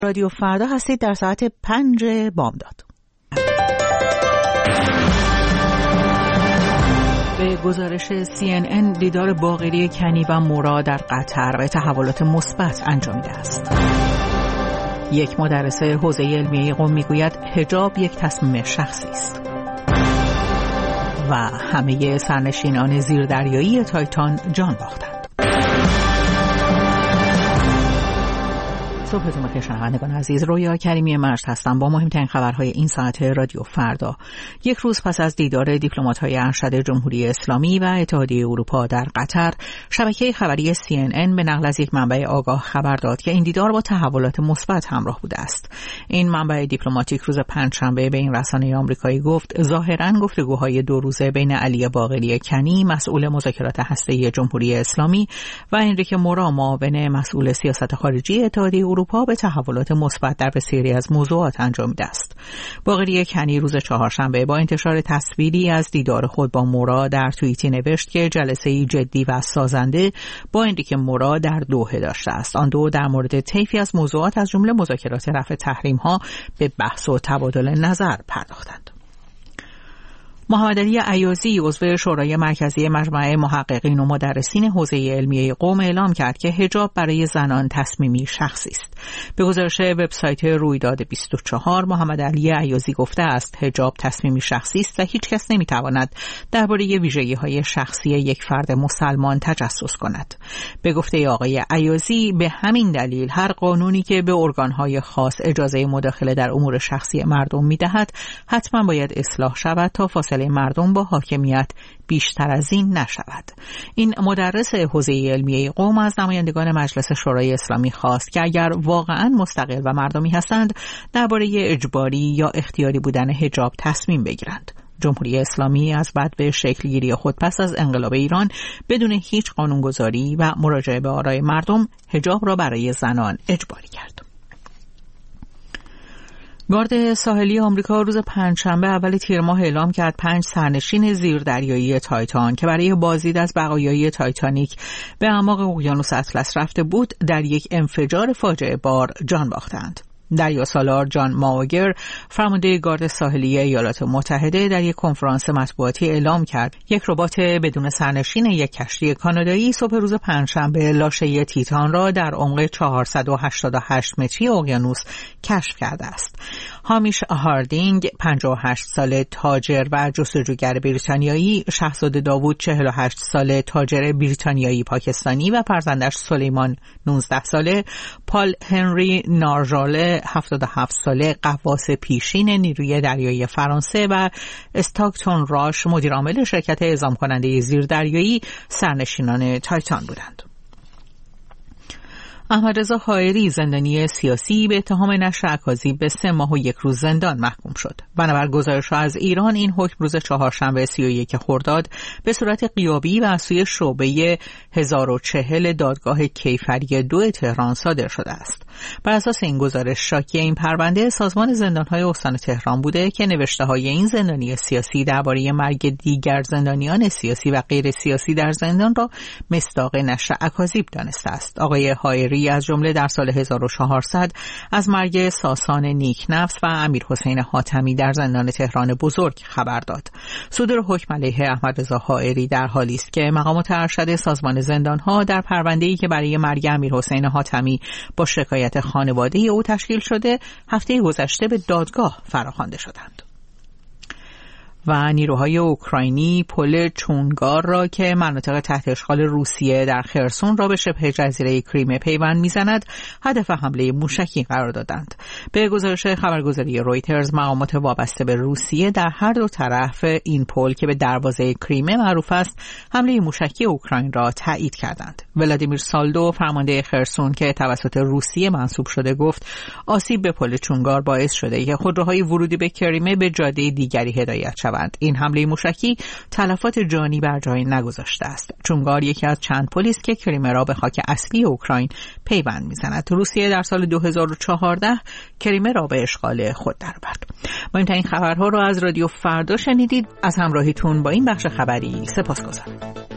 رادیو فردا هستید در ساعت 5 بامداد. به گزارش CNN دیدار باقری کنی و مورا در قطر به تحولات مثبت انجامیده است. یک مدرسه حوزه علمیه قم میگوید حجاب یک تصمیم شخصی است. و همه سرنشینان زیردریایی تایتان جان باختند. صبحتون بخیر شنوندگان عزیز، رویا کریمی مجد هستم با مهمترین خبرهای این ساعت رادیو فردا. یک روز پس از دیدار دیپلمات‌های ارشد جمهوری اسلامی و اتحادیه اروپا در قطر، شبکه خبری CNN به نقل از یک منبع آگاه خبر داد که این دیدار با تحولات مثبت همراه بوده است. این منبع دیپلماتیک روز پنجشنبه به این رسانه آمریکایی گفت ظاهراً گفتگوهای 2 روزه بین علی باقری کنی مسئول مذاکرات هسته‌ای جمهوری اسلامی و انریکه مورا معاون مسئول سیاست خارجی اتحادیه اروپا به تحولات مثبت در بسیاری از موضوعات انجامیده است. باقری کنی روز چهارشنبه با انتشار تصویری از دیدار خود با مورا در توییتی نوشت که جلسه‌ای جدی و سازنده با انریکه مورا در دوحه داشته است. آن دو در مورد طیفی از موضوعات از جمله مذاکرات رفع تحریم‌ها به بحث و تبادل نظر پرداختند. محمد علی ایازی عضو شورای مرکزی مجمع محققین و مدرسین حوزه علمیه قم اعلام کرد که حجاب برای زنان تصمیمی شخصی است. به گزارش وبسایت رویداد 24 محمد علی ایازی گفته است حجاب تصمیمی شخصی است و هیچ کس نمیتواند درباره ویژگی‌های شخصی یک فرد مسلمان تجسس کند. به گفته آقای ایازی به همین دلیل هر قانونی که به ارگان‌های خاص اجازه مداخله در امور شخصی مردم می‌دهد حتما باید اصلاح شود تا فاصله مردم با حاکمیت بیشتر از این نشود. این مدرس حوزه علمیه قم از نمایندگان مجلس شورای اسلامی خواست که اگر واقعاً مستقل و مردمی هستند درباره اجباری یا اختیاری بودن حجاب تصمیم بگیرند. جمهوری اسلامی از بدو شکلگیری خود پس از انقلاب ایران بدون هیچ قانونگذاری و مراجعه به آرای مردم حجاب را برای زنان اجباری کرد. گارد ساحلی آمریکا روز پنجشنبه اول تیر ماه اعلام کرد 5 سرنشین زیردریایی تایتان که برای بازدید از بقایای تایتانیک به اعماق اقیانوس اطلس رفته بود در یک انفجار فاجعه بار جان باختند. دریاسالار جان ماوگر فرمانده گارد ساحلی ایالات متحده در یک کنفرانس مطبوعاتی اعلام کرد یک ربات بدون سرنشین یک کشتی کانادایی صبح روز پنجشنبه لاشه تیتان را در عمق 488 متری اقیانوس کشف کرده است. هامیش هاردینگ 58 ساله تاجر و جستجوگر بریتانیایی، شاهزاده داوود 48 ساله تاجر بریتانیایی پاکستانی و فرزندش سلیمان 19 ساله، پال هنری نارژاله 77 ساله غواص پیشین نیروی دریایی فرانسه و استاکتون راش مدیر عامل شرکت اعزام کننده زیردریایی سرنشینان تایتان بودند. احمد رضا حائری زندانی سیاسی به اتهام نشر اکاذیب به 3 ماه و 1 روز زندان محکوم شد. بنابر گزارش‌ها از ایران این حکم روز چهارشنبه 31 خرداد به صورت غیابی و از سوی شعبه 1040 دادگاه کیفری 2 تهران صادر شده است. بر اساس این گزارش شاکی این پرونده سازمان زندان‌های استان تهران بوده که نوشته‌های این زندانی سیاسی درباره مرگ دیگر زندانیان سیاسی و غیر سیاسی در زندان را مصداق نشر اکاذیب دانسته است. آقای حائری از جمله در سال 1400 از مرگ ساسان نیکنفس و امیر حسین حاتمی در زندان تهران بزرگ خبر داد. صدور حکم علیه احمد رضا حائری در حالی است که مقامات ارشد سازمان زندان‌ها در پرونده‌ای که برای مرگ امیر حسین حاتمی با شکایت خانواده او تشکیل شده هفته گذشته به دادگاه فراخوانده شدند. و نیروهای اوکراینی پل چونگار را که مناطق تحت اشغال روسیه در خرسون را به شبه جزیره کریمه پیوند می‌زند هدف حمله موشکی قرار دادند. به گزارش خبرگزاری رویترز مقامات وابسته به روسیه در هر دو طرف این پل که به دروازه کریمه معروف است حمله موشکی اوکراین را تایید کردند. ولادیمیر سالدو فرمانده خرسون که توسط روسیه منصوب شده گفت آسیب به پل چونگار باعث شده که خودروهای ورودی به کریمه به جاده دیگری هدایت شوند. این حمله موشکی تلفات جانی بر جای نگذاشته است. چونگار یکی از چند پلی است که کریمه را به خاک اصلی اوکراین پیوند می‌زند. روسیه در سال 2014 کریمه را به اشغال خود درآورد. مهمترین خبرها را از رادیو فردا شنیدید. از همراهیتون با این بخش خبری سپاسگزارم.